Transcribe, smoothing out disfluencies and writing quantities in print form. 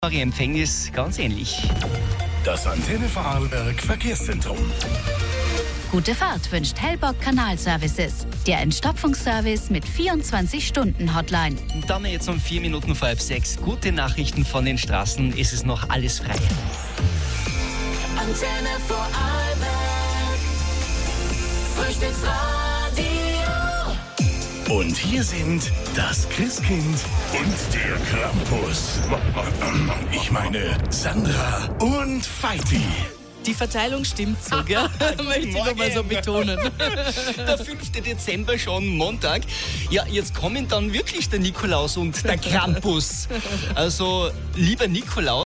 Empfängnis ganz ähnlich. Das Antenne Vorarlberg Verkehrszentrum. Gute Fahrt wünscht Hellbock Kanalservices. Der Entstopfungsservice mit 24-Stunden-Hotline. Dann jetzt um 4 Minuten vor halb 6. Gute Nachrichten von den Straßen. Es ist noch alles frei. Antenne Vorarlberg. Frühstücksradio. Und hier sind das Christkind und der Krampus. Ich meine Sandra und Feiti. Die Verteilung stimmt so, gell? Möchte ich nochmal so betonen. Der 5. Dezember schon, Montag. Ja, jetzt kommen dann wirklich der Nikolaus und der Krampus. Also, lieber Nikolaus,